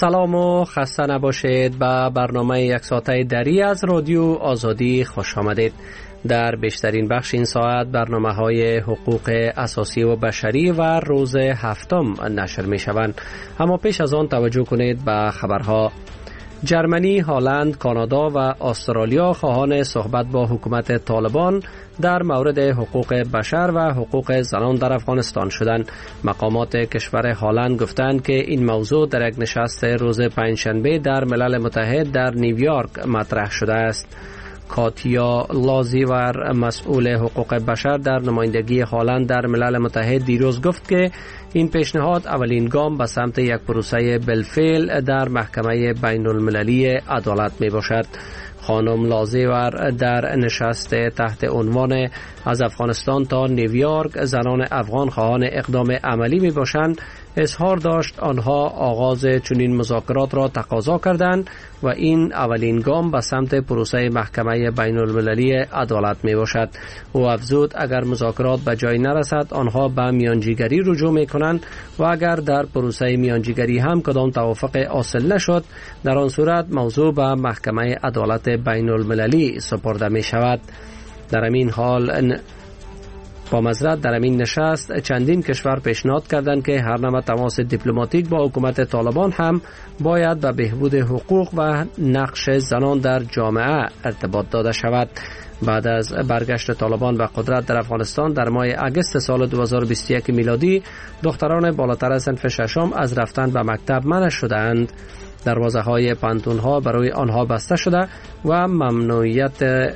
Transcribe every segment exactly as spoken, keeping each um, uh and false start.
سلام و خسته نباشید. به برنامه یک ساعته دری از رادیو آزادی خوش آمدید. در بیشترین بخش این ساعت برنامه های حقوق اساسی و بشری و روز هفتم نشر می شوند. اما پیش از آن توجه کنید به خبرها. جرمنی، هلند، کانادا و استرالیا خواهان صحبت با حکومت طالبان در مورد حقوق بشر و حقوق زنان در افغانستان شدند. مقامات کشور هلند گفتند که این موضوع در یک نشست روز پنجشنبه در ملل متحد در نیویورک مطرح شده است. کاتیا لازیور، مسئول حقوق بشر در نمایندگی هلند در ملل متحد، دیروز گفت که این پیشنهاد اولین گام به سمت یک پروسه بالفعل در محکمه بین المللی عدالت می باشد. خانم لازیور در نشست تحت عنوان از افغانستان تا نیویورک زنان افغان خواهان اقدام عملی می باشند اظهار داشت آنها آغاز چنین مذاکرات را تقاضا کردند و این اولین گام به سمت پروسه محکمه بین المللی عدالت می باشد. او افزود اگر مذاکرات به جای نرسد آنها به میانجیگری رجوع می کنند و اگر در پروسه میانجیگری هم کدام توافق حاصل نشد در آن صورت موضوع به محکمه عدالت بین المللی سپرده می شود. در این حال با مزرعه در این نشست چندین کشور پیشنهاد کردند که هر نوع تماس دیپلماتیک با حکومت طالبان هم باید به بهبود حقوق و نقش زنان در جامعه ارتباط داده شود. بعد از برگشت طالبان به قدرت در افغانستان در ماه اگست سال دو هزار و بیست و یک میلادی دختران بالاتر از صنف ششم از رفتن به مکتب منع شدند. دروازه های پانتون ها برای آنها بسته شده و ممنوعیت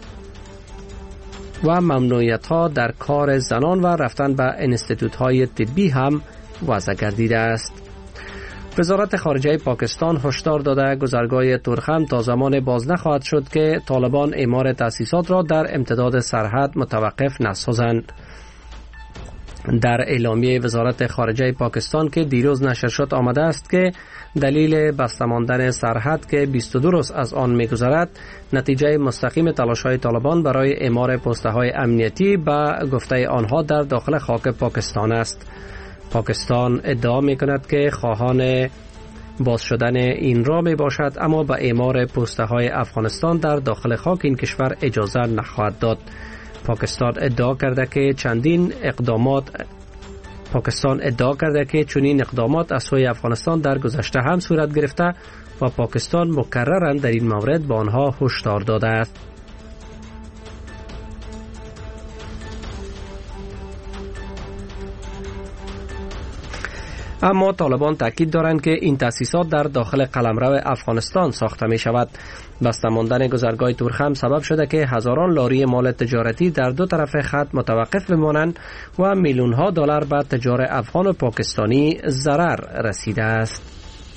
و ممنوعیت ها در کار زنان و رفتن به انستیتوت های طبی هم وضع گردیده است. وزارت خارجه پاکستان هشدار داده گذرگاه تورخم تا زمان باز نخواهد شد که طالبان اعمار تأسیسات را در امتداد سرحد متوقف نسازند. در اعلامیه وزارت خارجه پاکستان که دیروز نشر شد آمده است که دلیل بسته ماندن سرحد که بیست و دو روز از آن می‌گذرد نتیجه مستقیم تلاش‌های طالبان برای اعمار پست‌های امنیتی به گفته آنها در داخل خاک پاکستان است. پاکستان ادعا می‌کند که خواهان باز شدن این را میباشد اما به اعمار پست‌های افغانستان در داخل خاک این کشور اجازه نخواهد داد. پاکستان ادعا کرده که چندین اقدامات پاکستان ادعا کرده که چنین اقدامات از سوی افغانستان در گذشته هم صورت گرفته و پاکستان مکرراً در این مورد به آنها هشدار داده است. اما طالبان تاکید دارند که این تأسیسات در داخل قلمرو افغانستان ساخته می شود. بسته ماندن گذرگاه تورخم سبب شده که هزاران لاری مال تجارتی در دو طرف خط متوقف بمانند و میلیون ها دلار به تجار افغان و پاکستانی ضرر رسیده است.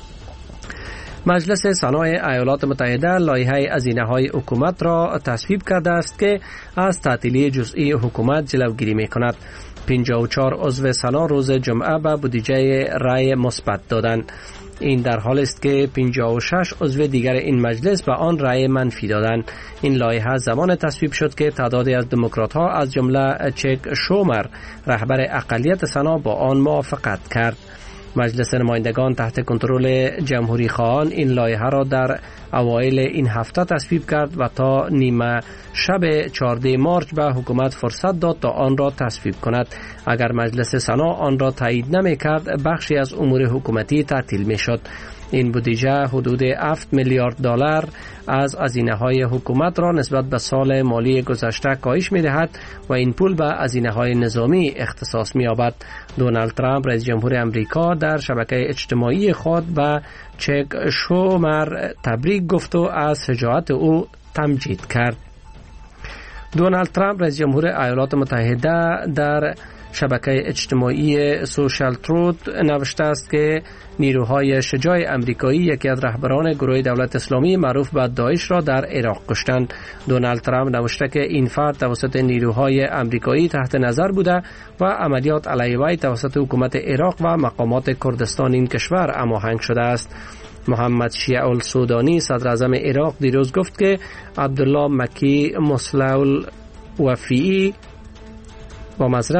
مجلس سنا ایالات متحده لایحه هزینه‌های حکومت را تصویب کرده است که از تعطیلی جزئی حکومت جلوگیری می‌کند. پنجاه و چهار عضو سنا روز جمعه به بودجه رأی مثبت دادند. این در حال است که پنجاه و شش عضو دیگر این مجلس به آن رأی منفی دادند. این لایحه زمان تصویب شد که تعدادی از دموکرات‌ها از جمله چک شومر رهبر اقلیت سنا با آن موافقت کرد. مجلس نمایندگان تحت کنترل جمهوری خواهان این لایحه را در اوایل این هفته تصویب کرد و تا نیمه شب چهاردهم مارس به حکومت فرصت داد تا آن را تصویب کند. اگر مجلس سنا آن را تایید نمی کرد بخشی از امور حکومتی تعطیل می شد. این بودجه حدود هفت میلیارد دلار از هزینه‌های حکومت را نسبت به سال مالی گذشته کاهش می‌دهد و این پول به هزینه‌های نظامی اختصاص می‌یابد. دونالد ترامپ رئیس جمهور امریکا در شبکه اجتماعی خود به چک شومر تبریک گفت و از شجاعت او تمجید کرد. دونالد ترامپ رئیس جمهور ایالات متحده در شبکه اجتماعی سوشال تروت نوشته است که نیروهای شجاع امریکایی یکی از رهبران گروه دولت اسلامی معروف به داعش را در عراق کشتند. دونالد ترامپ نوشته که این فرد توسط نیروهای امریکایی تحت نظر بوده و عملیات علیه وی توسط حکومت عراق و مقامات کردستان این کشور هماهنگ شده است. محمد شیع السودانی صدر اعظم عراق دیروز گفت که عبدالله مکی مصلح الوفیعی با معذرت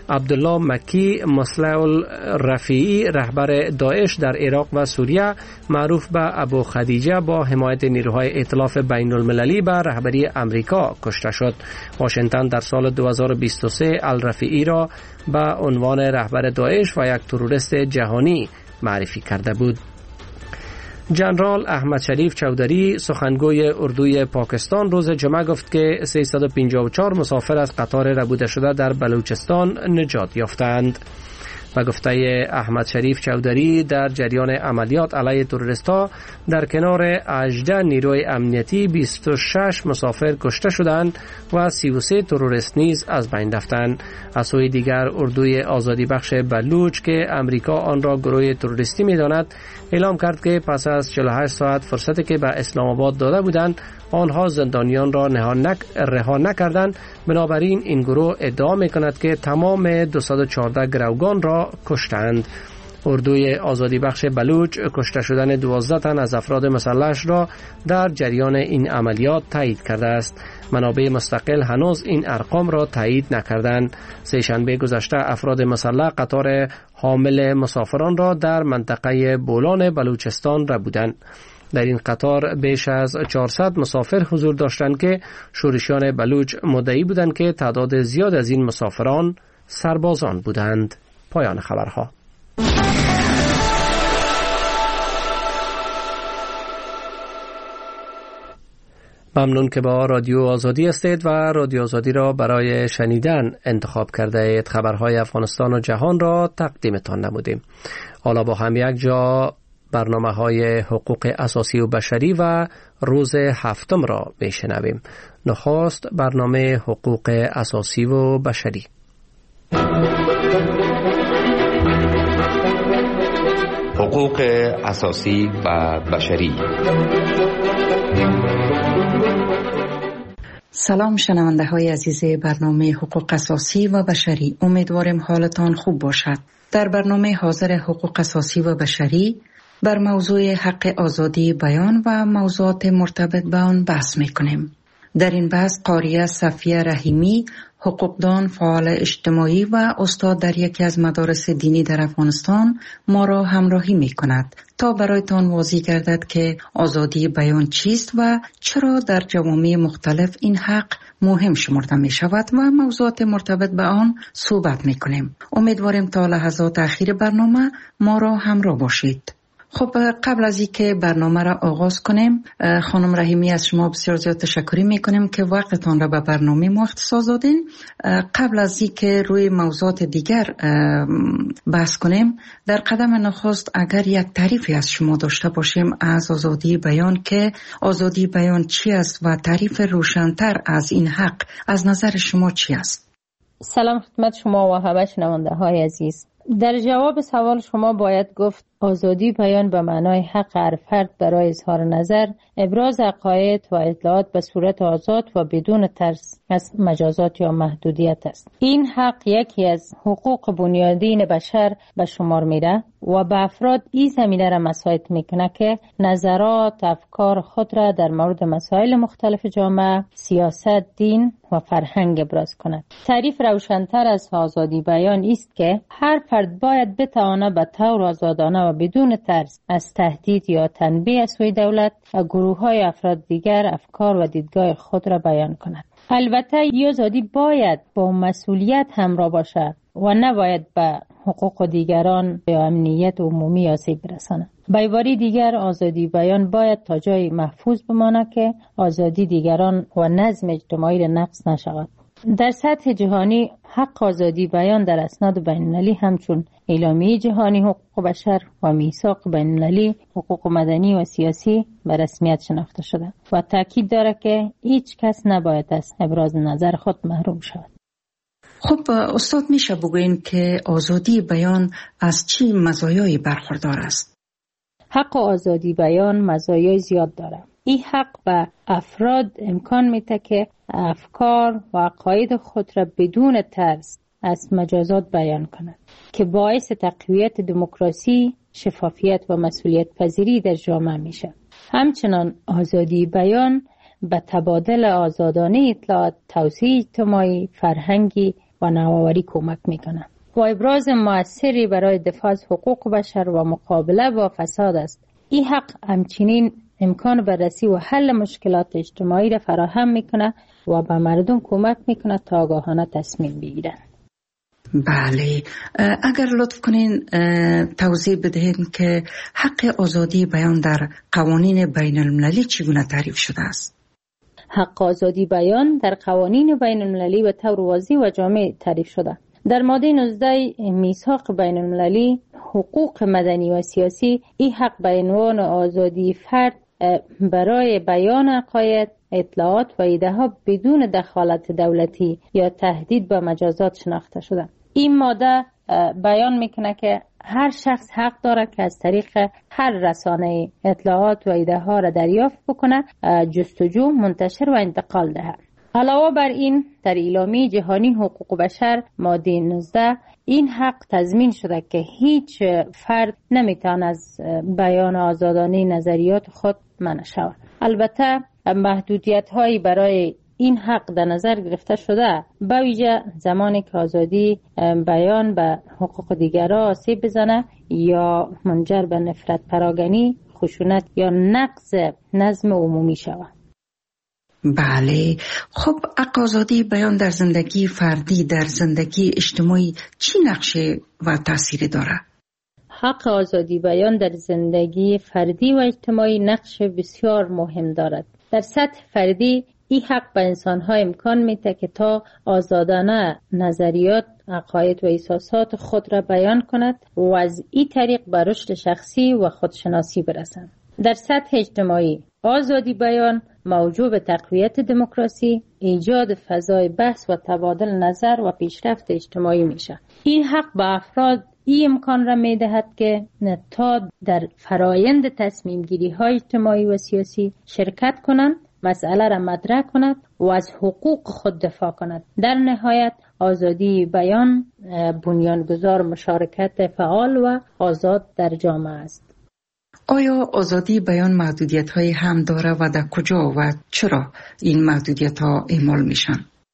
عبدالله مکی مصلح الرفیعی رهبر داعش در عراق و سوریه معروف به ابو خدیجه با حمایت نیروهای ائتلاف بین المللی به رهبری امریکا کشته شد. واشنگتن در سال دو هزار و بیست و سه الرفیعی را به عنوان رهبر داعش و یک تروریست جهانی معرفی کرده بود. جنرال احمد شریف چودری سخنگوی اردوی پاکستان روز جمعه گفت که سیصد و پنجاه و چهار مسافر از قطار ربوده شده در بلوچستان نجات یافتند. و گفته احمد شریف چودری در جریان عملیات علیه تروریست‌ها در کنار هجده نیروی امنیتی بیست و شش مسافر کشته شدند و سی و سه تروریست نیز از بین رفتند. از سوی دیگر اردوی آزادی بخش بلوچ که امریکا آن را گروه تروریستی می‌داند اعلام کرد که پس از چهل و هشت ساعت فرصتی که به اسلام آباد داده بودند آنها زندانیان را رها نکردند. بنابراین این گروه ادعا می‌کند که تمام دویست و چهارده گروگان را کشتند. اردوی آزادی بخش بلوچ کشته شدن دوازده تن از افراد مسلح را در جریان این عملیات تایید کرده است. منابع مستقل هنوز این ارقام را تایید نکردند. سه‌شنبه گذشته افراد مسلح قطار حامل مسافران را در منطقه بولان بلوچستان ربودند. در این قطار بیش از چهارصد مسافر حضور داشتند که شورشیان بلوچ مدعی بودند که تعداد زیاد از این مسافران سربازان بودند. پایان خبرها. ممنون که با رادیو آزادی هستید و رادیو آزادی را برای شنیدن انتخاب کرده اید. خبرهای افغانستان و جهان را تقدیمتان نمودیم. حالا با هم یک جا برنامه های حقوق اساسی و بشری و روز هفتم را میشنویم. نخست برنامه حقوق اساسی و بشری. حقوق اساسی و بشری. سلام شنونده های عزیز برنامه حقوق اساسی و بشری، امیدوارم حالتان خوب باشد. در برنامه حاضر حقوق اساسی و بشری بر موضوع حق آزادی بیان و موضوعات مرتبط به آن بحث میکنیم. در این بحث قاریه صفیه رحیمی، حقوقدان، فعال اجتماعی و استاد در یکی از مدارس دینی در افغانستان ما را همراهی می کند تا برایتان واضح گردد که آزادی بیان چیست و چرا در جوامع مختلف این حق مهم شمرده می شود و موضوعات مرتبط به آن صحبت می کنیم. امیدواریم تا لحظات اخیر برنامه ما را همراه باشید. خب قبل از اینکه برنامه را آغاز کنیم، خانم رحیمی از شما بسیار زیاد تشکر میکنیم که وقتتان را به برنامه ما اختصاص دادین. قبل از اینکه روی موضوعات دیگر بحث کنیم، در قدم نخست اگر یک تعریفی از شما داشته باشیم از آزادی بیان، که آزادی بیان چی است و تعریف روشن‌تر از این حق از نظر شما چی است؟ سلام خدمت شما و همه شنونده های عزیز. در جواب سوال شما باید گفت آزادی بیان به معنای حق هر فرد برای اظهار نظر، ابراز عقاید و اطلاعات به صورت آزاد و بدون ترس از مجازات یا محدودیت است. این حق یکی از حقوق بنیادین بشر به شمار میره و به افراد این زمینه را مساعد میکنه که نظرات، افکار خود را در مورد مسائل مختلف جامعه، سیاست، دین و فرهنگ ابراز کند. تعریف روشن‌تر از آزادی بیان است که هر فرد باید بتواند به طور آزادانه و بدون ترس از تهدید یا تنبیه از سوی دولت و گروه‌های افراد دیگر افکار و دیدگاه خود را بیان کند. البته این آزادی باید با مسئولیت همراه باشد و نباید به حقوق دیگران یا امنیت عمومی آسیب برساند. به عبارت دیگر آزادی بیان باید تا جای محفوظ بماند که آزادی دیگران و نظم اجتماعی را نقض نشود. در سطح جهانی حق آزادی بیان در اسناد بین‌المللی همچون اعلامیه جهانی حقوق بشر و میثاق بین‌المللی حقوق مدنی و سیاسی به رسمیت شناخته شده و تاکید دارد که هیچ کس نباید از ابراز نظر خود محروم شود. خب استاد، میشه بگوین که آزادی بیان از چی مزایایی برخوردار است؟ حق آزادی بیان مزایای زیاد دارد. این حق به افراد امکان میده که افکار و عقاید خود را بدون ترس از مجازات بیان کنند که باعث تقویت دموکراسی، شفافیت و مسئولیت پذیری در جامعه میشه. همچنان آزادی بیان به تبادل آزادانه اطلاعات، توسعه اجتماعی، فرهنگی و نوآوری کمک میکنه و ابراز موثری برای دفاع از حقوق بشر و مقابله با فساد است. این حق همچنین امکان بررسی و حل مشکلات اجتماعی را فراهم میکنه و به مردم کمک میکنه تا آگاهانه تصمیم بگیرن. بله، اگر لطف کنین توضیح بدهید که حق آزادی بیان در قوانین بین المللی چگونه تعریف شده است؟ حق آزادی بیان در قوانین بین المللی به طور واضح و جامع تعریف شده. در ماده نوزده میثاق بین المللی حقوق مدنی و سیاسی این حق به عنوان آزادی فرد برای بیان عقاید، اطلاعات و ایده ها بدون دخالت دولتی یا تهدید به مجازات شناخته شده. این ماده بیان میکنه که هر شخص حق داره که از طریق هر رسانه اطلاعات و ایده ها را دریافت بکنه، جستجو، منتشر و انتقال ده. علاوه بر این در اعلامیه جهانی حقوق بشر ماده نوزده این حق تضمین شده که هیچ فرد نمیتونه از بیان آزادانه نظریات خود منع شود. البته محدودیت هایی برای این حق در نظر گرفته شده، به ویژه زمانی که آزادی بیان به حقوق دیگران آسیب بزنه یا منجر به نفرت پراگنی، خشونت یا نقض نظم عمومی شود. بله، خب حق آزادی بیان در زندگی فردی، در زندگی اجتماعی چی نقشه و تأثیری داره؟ حق آزادی بیان در زندگی فردی و اجتماعی نقش بسیار مهم دارد. در سطح فردی این حق به انسان‌ها امکان میده که تا آزادانه نظریات، عقاید و احساسات خود را بیان کند و از این طریق به رشد شخصی و خودشناسی برسند. در سطح اجتماعی آزادی بیان موجب به تقویت دموکراسی، ایجاد فضای بحث و تبادل نظر و پیشرفت اجتماعی میشه. این حق به افراد این امکان را میدهد که تا در فرایند تصمیم گیری های اجتماعی و سیاسی شرکت کنند، مسئله را مطرح کند و از حقوق خود دفاع کند. در نهایت آزادی بیان بنیانگذار مشارکت فعال و آزاد در جامعه است. آیا آزادی بیان محدودیت های هم داره و در کجا و چرا این محدودیت ها اعمال میشن؟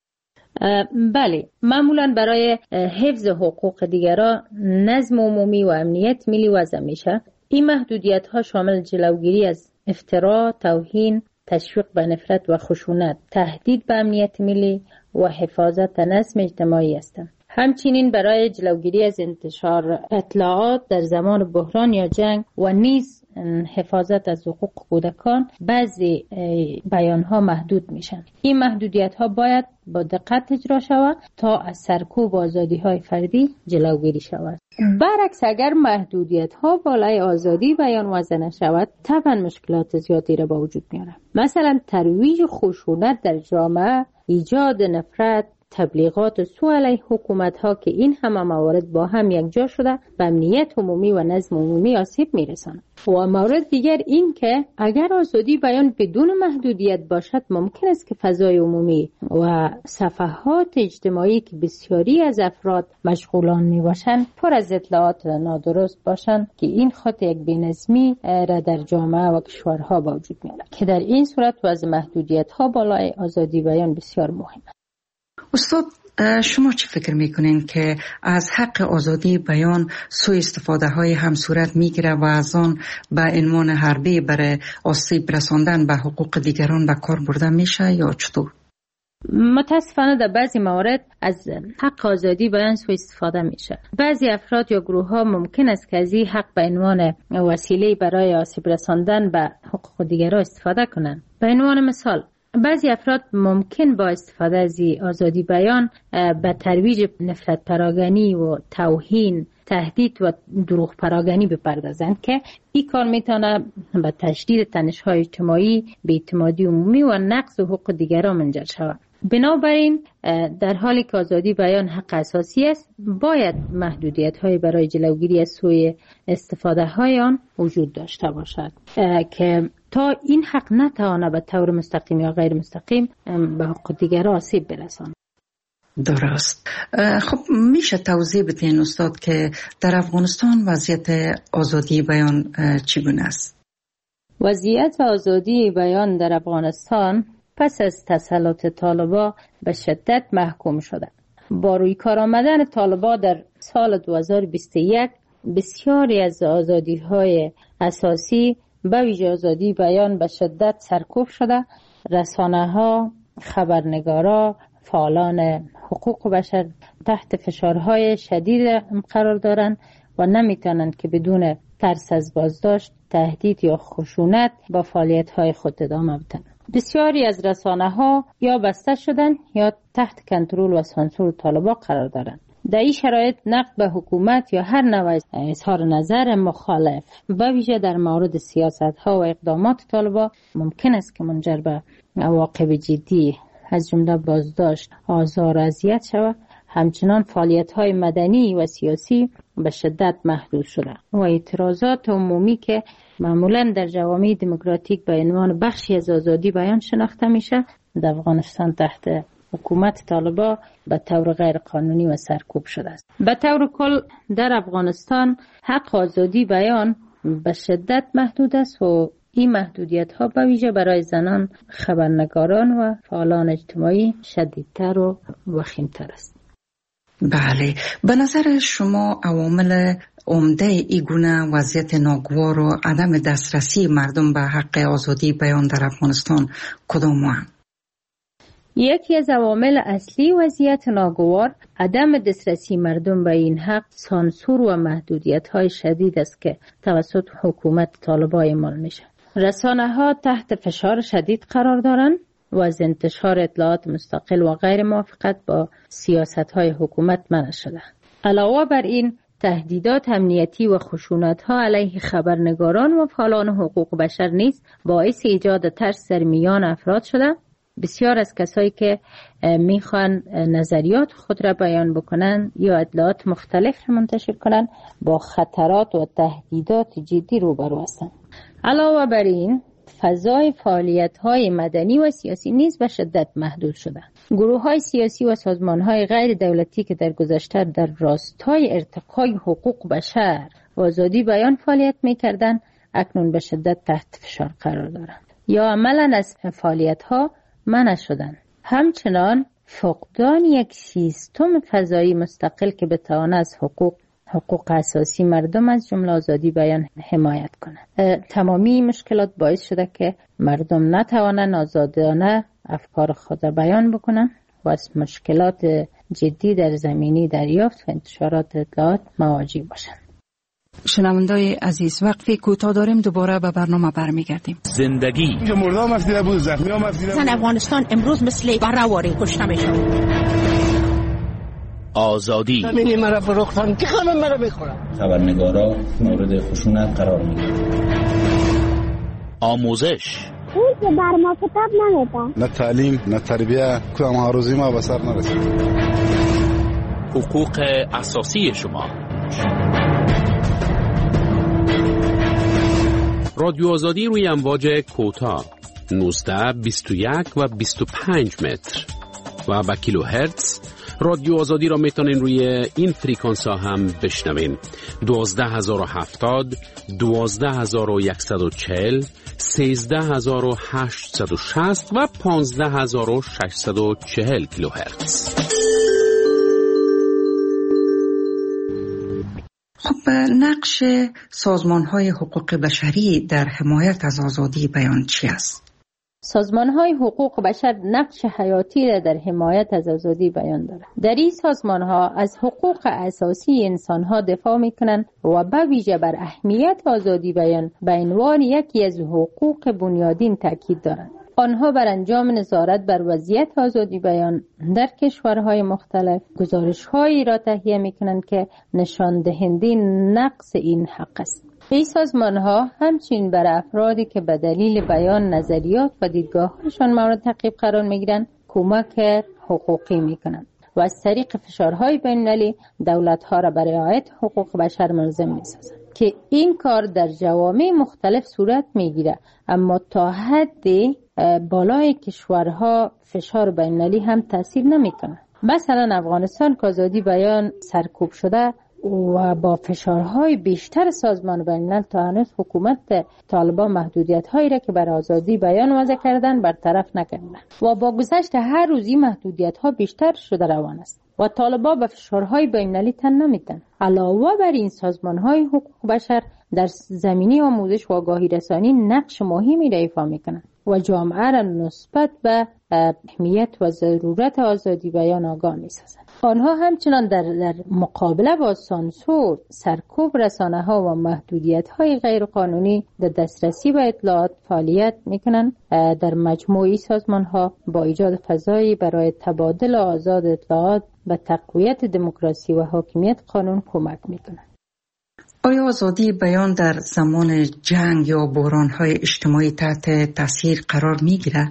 بله، معمولا برای حفظ حقوق دیگران، نظم عمومی و امنیت ملی وضع میشه. این محدودیت ها شامل جلوگیری از افترا، توهین، تشویق به نفرت و خشونت، تهدید به امنیت ملی و حفاظت نظم اجتماعی هستند. همچنین برای جلوگیری از انتشار اطلاعات در زمان بحران یا جنگ و نیز حفاظت از حقوق کودکان بعضی بیانها محدود میشن. این محدودیت ها باید با دقت اجرا شود تا از سرکوب آزادی های فردی جلوگیری شود. برعکس اگر محدودیت ها بالای آزادی بیان وضع نشود، طبعا مشکلات زیادی را به وجود میاره. مثلا ترویج خشونت در جامعه، ایجاد نفرت، تبلیغات سو علیه حکومت ها که این همه موارد با هم یکجا شده به امنیت عمومی و نظم عمومی آسیب میرساند. و مورد دیگر این که اگر آزادی بیان بدون محدودیت باشد، ممکن است که فضای عمومی و صفحات اجتماعی که بسیاری از افراد مشغولان می باشند پر از اطلاعات نادرست باشند که این خود یک بی‌نظمی را در جامعه و کشورها با وجود میارد که در این صورت وضع محدودیت ها بالای آزادی بیان بسیار مهم است. استاد، شما چی فکر میکنین که از حق آزادی بیان سوء استفاده های هم صورت میگیره و از آن به عنوان حربه برای آسیب رساندن به حقوق دیگران به کار برده میشه یا چطور؟ متاسفانه در بعضی موارد از حق آزادی بیان سوء استفاده میشه. بعضی افراد یا گروه ها ممکن است که از این حق به عنوان وسیله برای آسیب رساندن به حقوق دیگران استفاده کنند. به عنوان مثال، بعضی افراد ممکن با استفاده از آزادی بیان به ترویج نفرت پراگنی و توهین، تهدید و دروغ پراگنی بپردازند که این کار میتونه به تشدید تنش‌های اجتماعی، بی‌اعتمادی عمومی و نقض حقوق دیگران منجر شود. بنابراین در حالی که آزادی بیان حق اساسی است، باید محدودیت‌های برای جلوگیری از سوء استفاده های آن وجود داشته باشد که تا این حق نتواند به طور مستقیم یا غیر مستقیم به حقوق دیگران آسیب برساند. درست. خب میشه توضیح بدین استاد که در افغانستان وضعیت آزادی بیان چگونه است؟ وضعیت آزادی بیان در افغانستان پس از تسلط طالبان به شدت محکوم شده. با روی کار آمدن طالبان در سال دو هزار و بیست و یک بسیاری از آزادی های اساسی به ویژه آزادی بیان به شدت سرکوب شده. رسانه ها، خبرنگارا، فعالان حقوق بشر تحت فشارهای شدید قرار دارند و نمیتونند که بدون ترس از بازداشت، تهدید یا خشونت با فعالیت‌های خود ادامه بدن. بسیاری از رسانه ها یا بسته شدن یا تحت کنترل و سانسور طالبان قرار دارند. در این شرایط نقد به حکومت یا هر نوع اظهار نظر مخالف به ویژه در مورد سیاست‌ها و اقدامات طالبان ممکن است که منجر به عواقب جدی از جمله بازداشت، آزار و اذیت شود. همچنان فعالیت‌های مدنی و سیاسی به شدت محدود شده و اعتراضات عمومی که معمولاً در جوامع دموکراتیک به عنوان بخشی از آزادی بیان شناخته میشه، در افغانستان تحت حکومت طالبان به طور غیر قانونی و سرکوب شده است. به طور کل در افغانستان حق آزادی بیان به شدت محدود است و این محدودیت ها به ویژه برای زنان، خبرنگاران و فعالان اجتماعی شدیدتر و وخیمتر است. بله، به نظر شما عوامل عمده این گونه وضعیت ناگوار و عدم دسترسی مردم به حق آزادی بیان در افغانستان کدام هستند؟ یکی از عوامل اصلی وضعیت ناگوار عدم دسترسی مردم به این حق سانسور و محدودیت‌های شدید است که توسط حکومت طالبان اعمال میشه. رسانه ها تحت فشار شدید قرار دارند و از انتشار اطلاعات مستقل و غیر موافقت با سیاست‌های حکومت منع شده. علاوه بر این تهدیدات امنیتی و خشونت‌ها علیه خبرنگاران و فعالان حقوق بشر نیز باعث ایجاد ترس در میان افراد شده. بسیار از کسایی که میخوان نظریات خود را بیان بکنن یا اطلاعات مختلف را منتشر کنن با خطرات و تهدیدات جدی روبرو هستند. علاوه بر این فضای فعالیت‌های مدنی و سیاسی نیز به شدت محدود شده. گروه‌های سیاسی و سازمان‌های غیر دولتی که در گذشته در راستای ارتقای حقوق بشر و آزادی بیان فعالیت می‌کردند، اکنون به شدت تحت فشار قرار دارند یا عملاً از فعالیت‌ها منع شدند. همچنان فقدان یک سیستم فضایی مستقل که بتواند از حقوق حقوق اساسی مردم از جمله آزادی بیان حمایت کنند. تمامی مشکلات باعث شده که مردم نتوانند آزادانه افکار خود را بیان بکنند و از مشکلات جدی در زمینی دریافت و انتشارات اطلاعات مواجه باشند. شنوندای عزیز، وقفی کوتاه داریم، دوباره به برنامه برمیگردیم. زندگی مردم مفتیده بود، زخمی ها مفتیده بود. افغانستان امروز مثل برآوری کشته میشه. آزادی همینی مرا فروختن که همه مرا میخورن. خبرنگارا مورد خشونت قرار میگیرن. آموزش اون که بر ما کتاب نمیدن. نه تعلیم نه تربیه، که هم هروزی ما به سر نرسید. حقوق اساسی شما. رادیو آزادی روی امواج کوتاه نوزده، بیست و یک و بیست و پنج متر و با کیلو هرتز. رادیو آزادی را میتونین روی این فریکانس ها هم بشنوین: دوازده هزار و هفتاد، دوازده هزار و صد و چهل، سیزده هزار و هشتصد و شصت و پانزده هزار و ششصد و چهل کیلو هرتز. خب، نقش سازمان‌های حقوق بشری در حمایت از آزادی بیان چی است؟ سازمان‌های حقوق بشر نقش حیاتی را در حمایت از آزادی بیان دارند. در این سازمان‌ها از حقوق اساسی انسان‌ها دفاع می‌کنند و به ویژه بر اهمیت آزادی بیان به عنوان یکی از حقوق بنیادین تاکید دارند. آنها بر انجام نظارت بر وضعیت آزادی بیان در کشورهای مختلف گزارش‌هایی را تهیه می‌کنند که نشان دهنده نقص این حق است. این سازمان‌ها همچنین بر افرادی که به دلیل بیان نظریات و دیدگاه‌هایشان مورد تعقیب قرار می‌گیرند کمک حقوقی می‌کنند و از طریق فشارهای بین‌المللی دولت‌ها را برای رعایت حقوق بشر ملزم می‌سازند که این کار در جوامع مختلف صورت می‌گیرد، اما تا حدی بالای کشورها فشار بین‌المللی هم تاثیر نمی‌کند. مثلا افغانستان که آزادی بیان سرکوب شده و با فشارهای بیشتر سازمان بین‌الملل تا هنوز حکومت طالبان محدودیت‌هایی را که بر آزادی بیان وضع کردن برطرف نکردند و با گذشت هر روز این محدودیت‌ها بیشتر شده روان است. و طالبان به فشارهای بین‌المللی تن نمیدن. علاوه بر این سازمان‌های حقوق بشر در زمینه آموزش و آگاهی رسانی نقش مهمی را ایفا میکنند و جامعه را نسبت به اهمیت و ضرورت آزادی بیان آگاه می‌سازند. آنها همچنان در, در مقابله با سانسور، سرکوب رسانه‌ها و محدودیت‌های غیرقانونی در دسترسی به اطلاعات فعالیت می‌کنند. در مجموعی سازمان‌ها با ایجاد فضایی برای تبادل آزاد اطلاعات و تقویت دموکراسی و حاکمیت قانون کمک می‌کنند. آیا آزادی بیان در زمان جنگ یا بحران‌های اجتماعی تحت تاثیر قرار می‌گیرد؟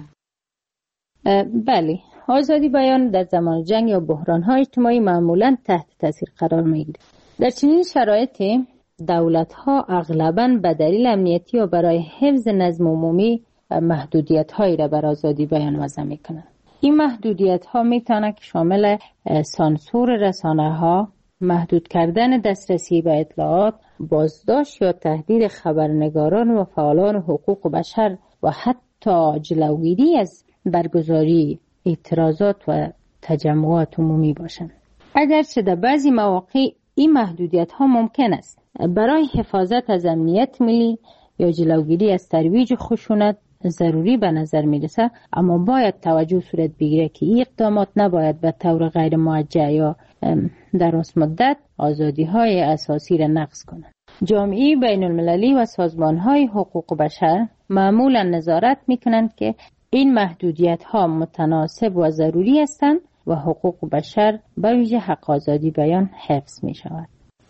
بله، آزادی بیان در زمان جنگ یا بحران‌های اجتماعی معمولاً تحت تاثیر قرار می‌گیرد. در چنین شرایطی دولت‌ها اغلباً به دلیل امنیتی و برای حفظ نظم عمومی محدودیت‌هایی را بر آزادی بیان وضع می‌کنند. این محدودیت‌ها می‌تواند شامل سانسور رسانه‌ها، محدود کردن دسترسی به اطلاعات، بازداشت یا تهدید خبرنگاران و فعالان حقوق بشر و حتی جلوگیری از برگزاری اعتراضات و تجمعات عمومی باشند. اگرچه در بعضی مواقع این محدودیت ها ممکن است برای حفاظت از امنیت ملی یا جلوگیری از ترویج خشونت ضروری به نظر می رسد، اما باید توجه صورت بگیره که این اقدامات نباید به طور غیر موجه یا در راست مدت آزادی های اساسی را نقض کنند. جامعه بین المللی و سازمان های حقوق بشر معمولا نظارت می کنند که این محدودیت ها متناسب و ضروری هستند و حقوق بشر به ویژه حق آزادی بیان حفظ می شود.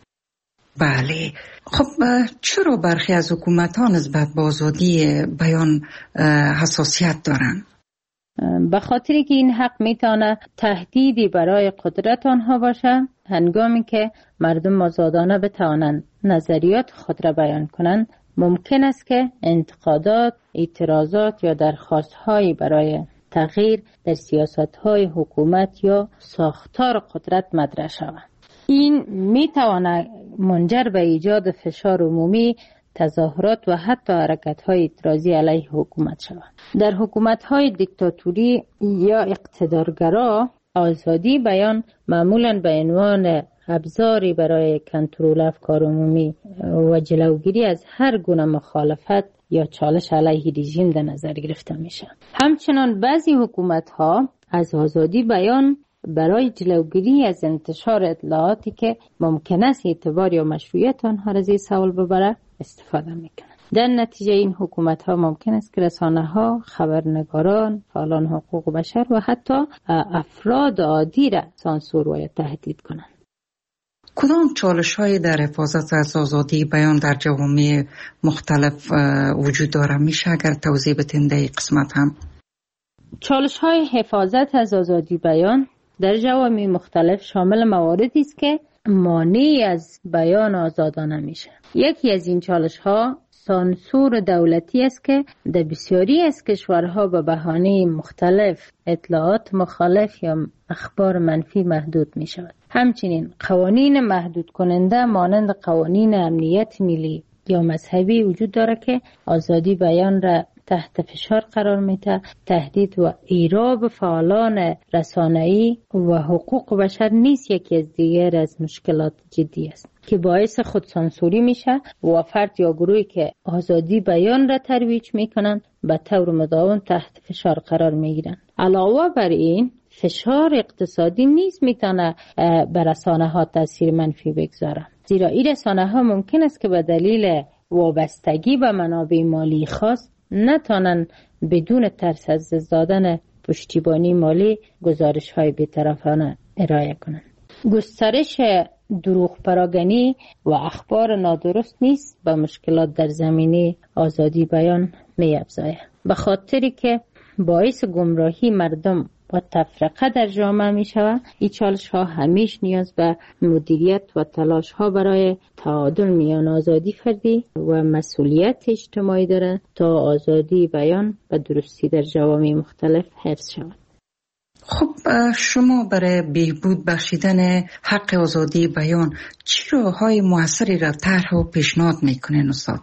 بله، خب چرا برخی از حکومت ها نسبت به آزادی بیان حساسیت دارند؟ به خاطری که این حق میتونه تهدیدی برای قدرت آنها باشه، هنگامی که مردم آزادانه بتوانند نظریات خود را بیان کنند، ممکن است که انتقادات، اعتراضات یا درخواست‌هایی برای تغییر در سیاست‌های حکومت یا ساختار قدرت مطرح شود. این میتواند منجر به ایجاد فشار عمومی، تظاهرات و حتی حرکت‌های اعتراضی علیه حکومت شود. در حکومت‌های دیکتاتوری یا اقتدارگرا، آزادی بیان معمولاً به عنوان ابزاری برای کنترل افکار عمومی و جلوگیری از هر گونه مخالفت یا چالش علیه رژیم در نظر گرفته میشه. همچنان بعضی حکومت‌ها از آزادی بیان برای جلوگیری از انتشار اطلاعاتی که ممکن است اعتبار یا مشروعیت آنها را زیر سوال ببره استفاده میکنند. در نتیجه این حکومت‌ها ممکن است که رسانه‌ها، خبرنگاران، فعالان حقوق بشر و حتی افراد عادی را سانسور و تهدید کنند. کدام چالش‌هایی در حفاظت از آزادی بیان در جوامع مختلف وجود دارد؟ میشه اگر توضیح بدین در این قسمت هم؟ چالش‌های حفاظت از آزادی بیان در جوامع مختلف شامل مواردی است که مانعی از بیان آزادانه میشه. یکی از این چالش‌ها سانسور دولتی است که در بسیاری از کشورها به بهانه مختلف اطلاعات مخالف یا اخبار منفی محدود می شود. همچنین قوانین محدود کننده مانند قوانین امنیت ملی یا مذهبی وجود دارد که آزادی بیان را تحت فشار قرار میده. تهدید و ایراب فعالان رسانه‌ای و حقوق بشر نیست یکی از دیگر از مشکلات جدی است که باعث خودسانسوری میشه و فرد یا گروهی که آزادی بیان را ترویج میکنن به طور مداوم تحت فشار قرار میگیرن. علاوه بر این فشار اقتصادی نیز میتونه بر رسانه ها تاثیر منفی بگذاره، زیرا این رسانه ها ممکن است که به دلیل وابستگی به منابع مالی خاص نتونن بدون ترس از دادن پشتیبانی مالی گزارش های بی‌طرفانه ارائه کنند. گسترش دروغ پراگنی و اخبار نادرست نیست به مشکلات در زمینه آزادی بیان می افزاید، به خاطری که باعث گمراهی مردم و تفرقه در جامعه می شود. این چالش ها همیش نیاز به مدیریت و تلاش ها برای تعادل میان آزادی فردی و مسئولیت اجتماعی داره تا آزادی بیان و درستی در جوامع مختلف حفظ شود. خب شما برای بهبود بخشیدن حق آزادی بیان چه راه‌های موثری را طرح و پیشنهاد میکنین استاد؟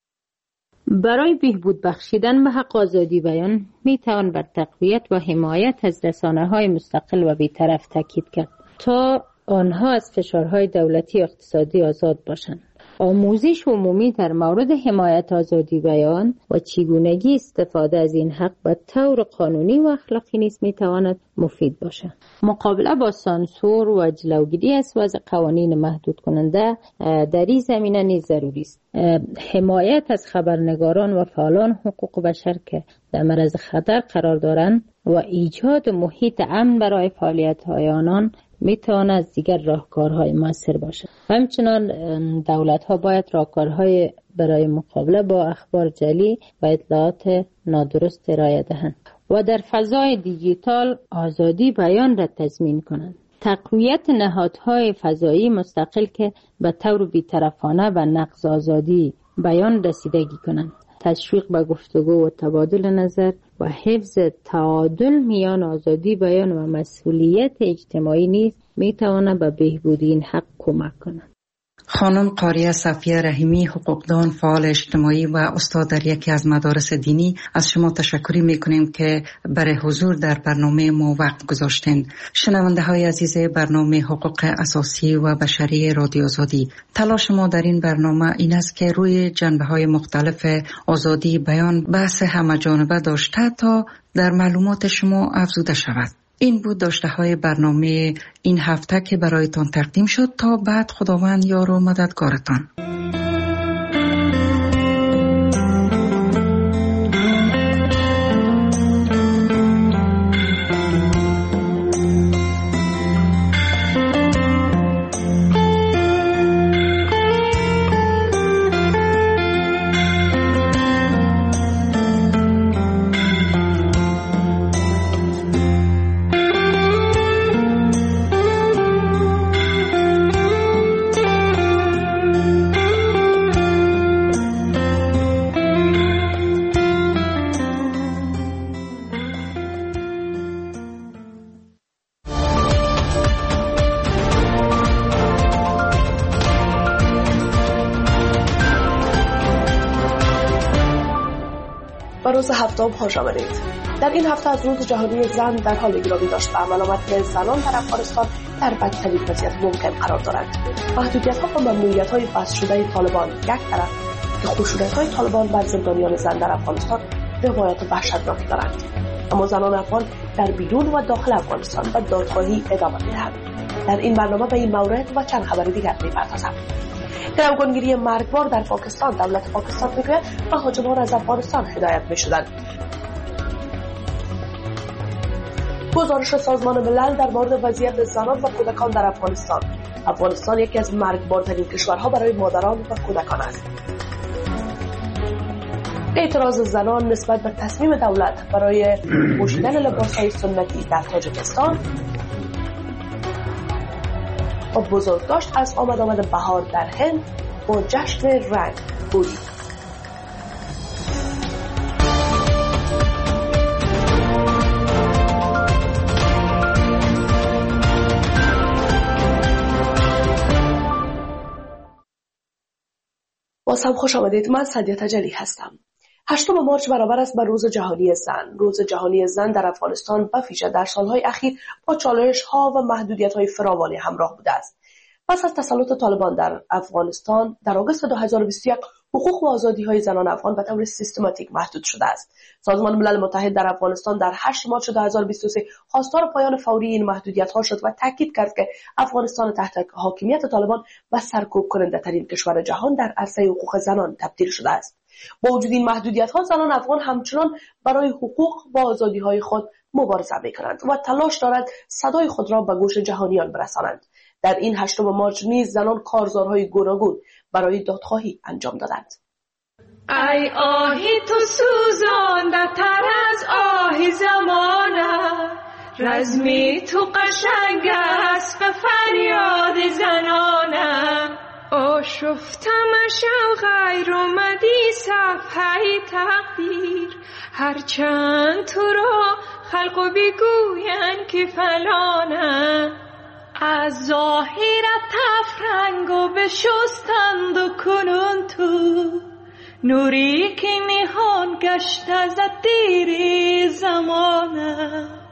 برای بهبود بخشیدن به حق آزادی بیان می توان بر تقویت و حمایت از رسانه‌های مستقل و بی‌طرف تاکید کرد. تا آنها از فشارهای دولتی اقتصادی آزاد باشند. آموزش عمومی در مورد حمایت آزادی بیان و چگونگی استفاده از این حق به طور قانونی و اخلاقی نیز میتواند مفید باشد. مقابله با سانسور و جلوگیری از وضع قوانین محدود کننده در این زمینه نیز ضروری است. حمایت از خبرنگاران و فعالان حقوق بشر که در معرض خطر قرار دارند و ایجاد محیط امن برای فعالیت‌های آنان میتواند از دیگر راهکارهای مؤثر باشد. همچنان دولت‌ها باید راهکارهای برای مقابله با اخبار جعلی و اطلاعات نادرست ارائه دهند و در فضای دیجیتال آزادی بیان را تضمین کنند. تقویت نهادهای فضایی مستقل که به طور بی‌طرفانه و نقض آزادی بیان رسیدگی کنند. تشویق به گفتگو و تبادل نظر و حفظ تعادل میان آزادی بیان و مسئولیت اجتماعی نیز میتواند به بهبود این حق کمک کند. خانم قاریه صفیه رحیمی، حقوقدان، فعال اجتماعی و استاد در یکی از مدارس دینی، از شما تشکر میکنیم که برای حضور در برنامه ما وقت گذاشتین. شنونده های عزیز برنامه حقوق اساسی و بشری رادیو آزادی، تلاش ما در این برنامه این است که روی جنبه های مختلف آزادی بیان بحث همه‌جانبه داشته تا در معلومات شما افزوده شود. این بود داشته های برنامه این هفته که برایتان تقدیم شد. تا بعد خداوند یار و مددگارتان. روز هفتم خوش آمدید. در این هفته از روز جهانی زن در حال گرامی داشت و عمل آمد که زنان در افغانستان در بدترین وضعیت ممکن قرار دارند. محدودیت‌ها و ممنوعیت‌های بس شده طالبان یک طرف که خشونت‌های طالبان بر زندانیان زن در افغانستان روایت وحشتناکی دارند، اما زنان افغان در بیرون و داخل افغانستان به دادخواهی ادامه می‌دهند. در این برنامه به این مورد و چند خبر دیگر می‌پردازم. گروگانگیری مرگبار در پاکستان، دولت پاکستان میگوید مهاجمان از افغانستان هدایت می‌شدند. گزارش سازمان ملل در مورد وضعیت زنان و کودکان در افغانستان. افغانستان یکی از مرگبارترین کشورها برای مادران و کودکان است. اعتراض زنان نسبت به تصمیم دولت برای پوشیدن لباس‌های سنتی در تاجیکستان و بزرگداشت از آمد آمد بهار در هند با جشن رنگ هولی. باز هم خوش آمدید. من سعدیه تجلی هستم. هشتم مارچ برابر است با روز جهانی زن. روز جهانی زن در افغانستان به ویژه در سالهای اخیر با چالش‌ها و محدودیت‌های فراوانی همراه بوده است. پس از تسلط طالبان در افغانستان در آگوست دو هزار و بیست و یک حقوق و آزادی‌های زنان افغان به طور سیستماتیک محدود شده است. سازمان ملل متحد در افغانستان در هشتم مارچ دو هزار و بیست و سه خواستار پایان فوری این محدودیت‌ها شد و تاکید کرد که افغانستان تحت حاکمیت طالبان و سرکوب کننده ترین کشور جهان در عرصه حقوق زنان تبدیل شده است. با وجود این محدودیت‌ها، زنان افغان همچنان برای حقوق و آزادی‌های خود مبارزه می‌کنند و تلاش دارند صدای خود را به گوش جهانیان برسانند. در این هشتم مارچ نیز زنان کارزارهای گوناگون برای دادخواهی انجام دادند. ای آهی تو سوزانده تر از آه زمانه، رزمی تو قشنگ است به فریاد زنانه. آشفتم شو غیر اومدی صفحه تقدیر، هرچند تو را خلق و بگوین که فلانه. از ظاهرت تفرنگ و بشستند و کنون تو، نوری که نهان گشت از دیر زمانه.